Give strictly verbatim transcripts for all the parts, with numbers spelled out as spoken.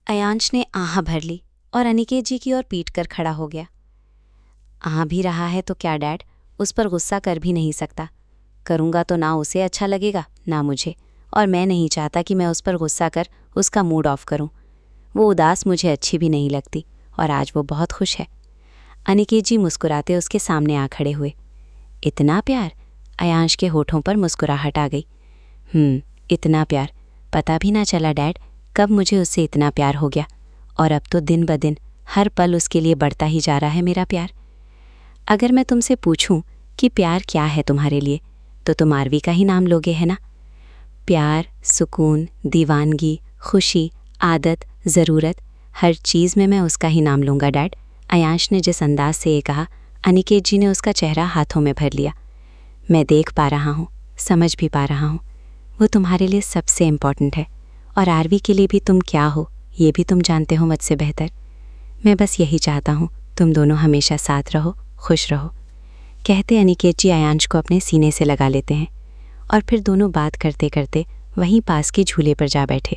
अयांश ने आह भर ली और अनिकेत जी की ओर पीट कर खड़ा हो गया। आह भी रहा है तो क्या डैड, उस पर गुस्सा कर भी नहीं सकता। करूँगा तो ना उसे अच्छा लगेगा ना मुझे, और मैं नहीं चाहता कि मैं उस पर गुस्सा कर उसका मूड ऑफ करूँ। वो उदास मुझे अच्छी भी नहीं लगती और आज वो बहुत खुश है। अनिकेत जी मुस्कुराते उसके सामने आ खड़े हुए। इतना प्यार? अयांश के होठों पर मुस्कुराहट आ गई। हम्म इतना प्यार, पता भी ना चला डैड कब मुझे उससे इतना प्यार हो गया, और अब तो दिन ब दिन हर पल उसके लिए बढ़ता ही जा रहा है मेरा प्यार। अगर मैं तुमसे पूछूं कि प्यार क्या है तुम्हारे लिए, तो तुम आरवी का ही नाम लोगे, है ना? प्यार, सुकून, दीवानगी, खुशी, आदत, ज़रूरत, हर चीज़ में मैं उसका ही नाम लूँगा डैड। अयांश ने जिस अंदाज से ये कहा, अनिकेत जी ने उसका चेहरा हाथों में भर लिया। मैं देख पा रहा हूँ, समझ भी पा रहा हूँ, वो तुम्हारे लिए सबसे इम्पॉर्टेंट है, और आरवी के लिए भी तुम क्या हो ये भी तुम जानते हो मुझसे बेहतर। मैं बस यही चाहता हूँ तुम दोनों हमेशा साथ रहो, खुश रहो। कहते अनिकेत जी अयांश को अपने सीने से लगा लेते हैं और फिर दोनों बात करते करते वहीं पास के झूले पर जा बैठे।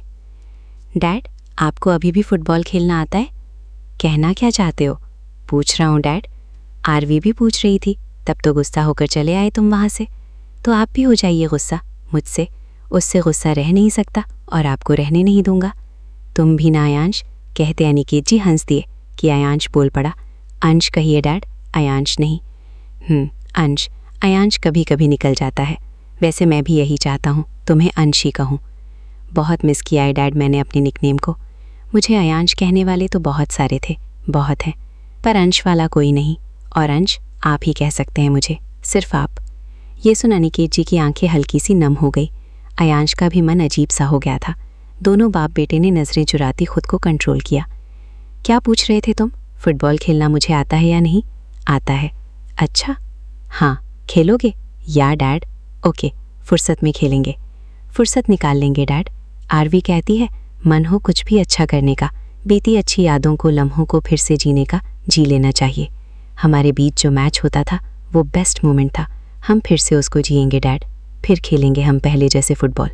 डैड, आपको अभी भी फुटबॉल खेलना आता है? कहना क्या चाहते हो? पूछ रहा हूँ डैड। आरवी भी पूछ रही थी, तब तो गुस्सा होकर चले आए तुम वहाँ से, तो आप भी हो जाइए गुस्सा मुझसे। उससे गुस्सा रह नहीं सकता और आपको रहने नहीं दूंगा। तुम भी ना अयांश, कहते अनिकेत जी हंस दिए कि अयांश बोल पड़ा। अंश कहिए डैड, अयांश नहीं। हम्म अंश, अयांश कभी कभी निकल जाता है, वैसे मैं भी यही चाहता हूँ तुम्हें अंश ही कहूँ। बहुत मिस किया है डैड मैंने अपने निकनेम को। मुझे अयांश कहने वाले तो बहुत सारे थे, बहुत हैं, पर अंश वाला कोई नहीं, और अंश आप ही कह सकते हैं मुझे, सिर्फ आप। ये सुन अनिकेत जी की आंखें हल्की सी नम हो गई। अयांश का भी मन अजीब सा हो गया था। दोनों बाप बेटे ने नज़रें चुराती खुद को कंट्रोल किया। क्या पूछ रहे थे तुम? फुटबॉल खेलना मुझे आता है या नहीं? आता है। अच्छा, हाँ, खेलोगे? या डैड? ओके, फुर्सत में खेलेंगे। फुर्सत निकाल लेंगे डैड। आरवी कहती है मन हो कुछ भी अच्छा करने का, बीती अच्छी यादों को, लम्हों को फिर से जीने का, जी लेना चाहिए। हमारे बीच जो मैच होता था वो बेस्ट मोमेंट था, हम फिर से उसको जिएंगे डैड, फिर खेलेंगे हम पहले जैसे फुटबॉल।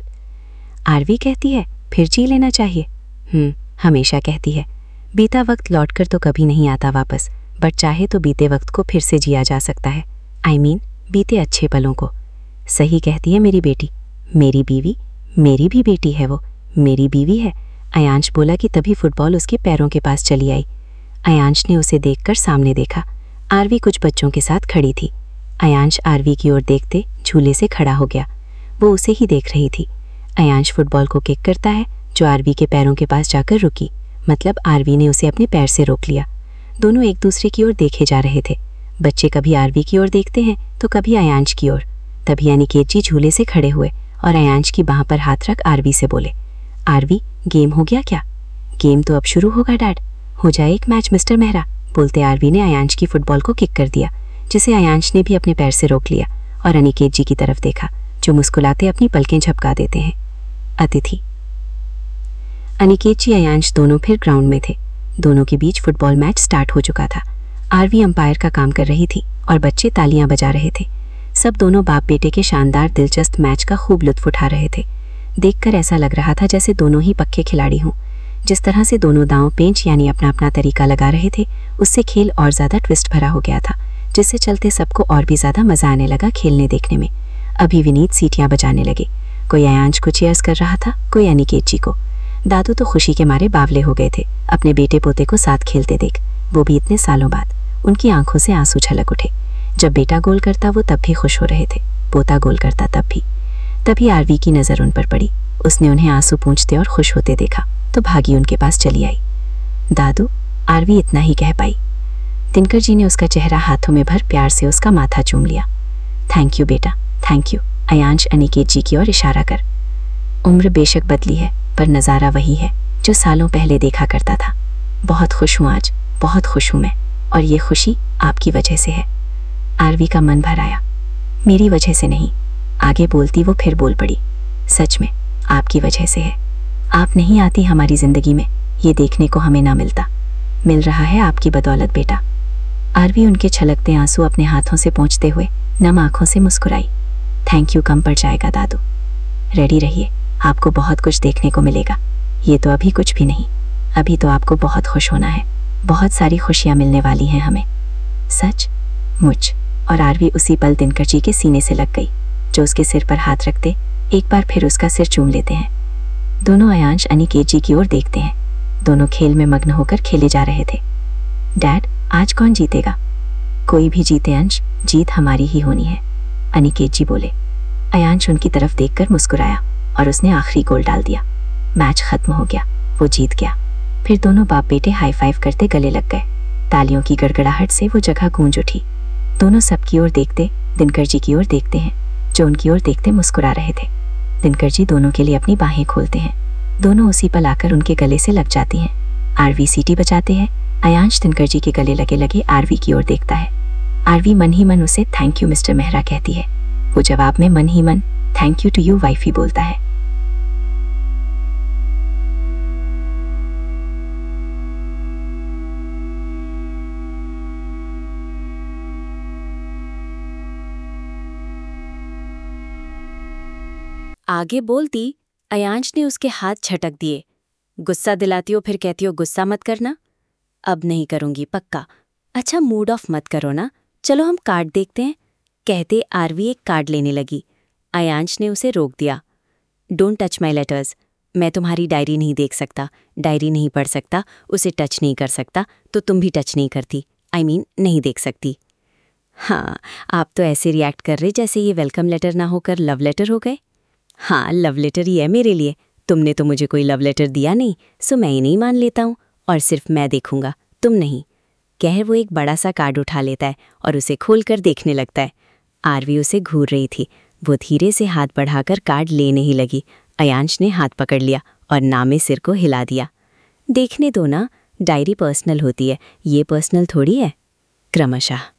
आरवी कहती है फिर जी लेना चाहिए। हम्म हमेशा कहती है बीता वक्त लौटकर तो कभी नहीं आता वापस, बट चाहे तो बीते वक्त को फिर से जिया जा सकता है। आई I मीन mean, बीते अच्छे पलों को। सही कहती है मेरी बेटी। मेरी बीवी? मेरी भी बेटी है वो, मेरी बीवी है। अयांश बोला कि तभी फुटबॉल उसके पैरों के पास चली आई। अयांश ने उसे देखकर सामने देखा। आरवी कुछ बच्चों के साथ खड़ी थी। अयांश आरवी की ओर देखते झूले से खड़ा हो गया। वो उसे ही देख रही थी। अयांश फुटबॉल को किक करता है जो आरवी के पैरों के पास जाकर रुकी, मतलब आरवी ने उसे अपने पैर से रोक लिया। दोनों एक दूसरे की ओर देखे जा रहे थे। बच्चे कभी आरवी की ओर देखते हैं तो कभी अयांश की ओर। तभी अनिकेत जी झूले से खड़े हुए और अयांश की बाह पर हाथ रख आरवी से बोले, आरवी गेम हो गया क्या? गेम तो अब शुरू होगा डैड। हो जाए एक मैच मिस्टर मेहरा। बोलते आरवी ने अयांश की फुटबॉल को किक कर दिया, जिसे अयांश ने भी अपने पैर से रोक लिया और अनिकेत जी की तरफ देखा जो मुस्कुराते अपनी पलकें झपका देते हैं। अतिथि। अनिकेत जी अयांश दोनों फिर ग्राउंड में थे। दोनों के बीच फुटबॉल मैच स्टार्ट हो चुका था। आरवी अंपायर का काम कर रही थी और बच्चे तालियां बजा रहे थे। सब दोनों बाप बेटे के शानदार दिलचस्प मैच का खूब लुत्फ उठा रहे थे। देखकर ऐसा लग रहा था जैसे दोनों ही पक्के खिलाड़ी हों। जिस तरह से दोनों दांव पेंच यानी अपना अपना तरीका लगा रहे थे, उससे खेल और ज़्यादा ट्विस्ट भरा हो गया था, जिससे चलते सबको और भी ज़्यादा मज़ा आने लगा खेलने देखने में। अभी विनीत सीटियाँ बजाने लगे। कोई अयांश को चीयर्स कर रहा था, कोई अनिकेत जी को। दादू तो खुशी के मारे बावले हो गए थे अपने बेटे पोते को साथ खेलते देख, वो भी इतने सालों बाद। उनकी आंखों से आंसू छलक उठे। जब बेटा गोल करता वो तब भी खुश हो रहे थे, पोता गोल करता तब भी। तभी आरवी की नज़र उन पर पड़ी। उसने उन्हें आंसू पूंछते और खुश होते देखा तो भागी उनके पास चली आई। दादू, आरवी इतना ही कह पाई। दिनकर जी ने उसका चेहरा हाथों में भर प्यार से उसका माथा चूम लिया। थैंक यू बेटा, थैंक यू। अयांश अनिकेत जी की ओर इशारा कर। उम्र बेशक बदली है पर नज़ारा वही है जो सालों पहले देखा करता था। बहुत खुश हूँ आज, बहुत खुश हूँ मैं, और ये खुशी आपकी वजह से है। आरवी का मन भर आया। मेरी वजह से नहीं, आगे बोलती वो फिर बोल पड़ी। सच में आपकी वजह से है। आप नहीं आती हमारी ज़िंदगी में, ये देखने को हमें ना मिलता। मिल रहा है आपकी बदौलत बेटा। आरवी उनके छलकते आंसू अपने हाथों से पोंछते हुए नम आंखों से मुस्कुराई। थैंक यू कम पड़ जाएगा दादू। रेडी रहिए, आपको बहुत कुछ देखने को मिलेगा। ये तो अभी कुछ भी नहीं। अभी तो आपको बहुत खुश होना है, बहुत सारी खुशियाँ मिलने वाली हैं हमें। सच मुझ। और आरवी उसी पल दिनकर जी के सीने से लग गई, जो उसके सिर पर हाथ रखते एक बार फिर उसका सिर चूम लेते हैं। दोनों अयांश अनिकेत जी की ओर देखते हैं। दोनों खेल में मग्न होकर खेले जा रहे थे। डैड, आज कौन जीतेगा? कोई भी जीते अंश, जीत हमारी ही होनी है, अनिकेत जी बोले। अयांश उनकी तरफ देखकर मुस्कुराया और उसने आखिरी गोल डाल दिया। मैच खत्म हो गया, वो जीत गया। फिर दोनों बाप बेटे हाई फाइव करते गले लग गए। तालियों की गड़गड़ाहट से वो जगह गूंज उठी। दोनों सबकी ओर देखते दिनकर जी की ओर देखते हैं, जो उनकी ओर देखते मुस्कुरा रहे थे। दिनकर जी दोनों के लिए अपनी बाहें खोलते हैं। दोनों उसी पल आकर उनके गले से लग जाती हैं। आरवी सीटी बजाते हैं। अयांश दिनकर जी के गले लगे लगे आरवी की ओर देखता है। आरवी मन ही मन उसे थैंक यू मिस्टर मेहरा कहती है। वो जवाब में मन ही मन thank you to you wife ही बोलता है। आगे बोलती अयांश ने उसके हाथ झटक दिए। गुस्सा दिलाती हो फिर कहती हो गुस्सा मत करना। अब नहीं करूंगी पक्का। अच्छा मूड ऑफ मत करो ना, चलो हम कार्ड देखते हैं, कहते आरवी एक कार्ड लेने लगी। अयांश ने उसे रोक दिया। Don't touch my letters. मैं तुम्हारी डायरी नहीं देख सकता, डायरी नहीं पढ़ सकता, उसे टच नहीं कर सकता, तो तुम भी टच नहीं करती। आई I मीन mean, नहीं देख सकती। हाँ, आप तो ऐसे रिएक्ट कर रहे जैसे ये वेलकम लेटर ना होकर लव लेटर हो गए। हाँ, लव लेटर ही है मेरे लिए। तुमने तो मुझे कोई लव लेटर दिया नहीं, सो मैं ही नहीं मान लेता हूँ, और सिर्फ मैं देखूंगा, तुम नहीं। कह वो एक बड़ा सा कार्ड उठा लेता है और उसे खोलकर देखने लगता है। आरवी उसे घूर रही थी। वो धीरे से हाथ बढ़ाकर कार्ड लेने ही लगी। अयांश ने हाथ पकड़ लिया और नामे सिर को हिला दिया। देखने दो ना, डायरी पर्सनल होती है, ये पर्सनल थोड़ी है। क्रमशः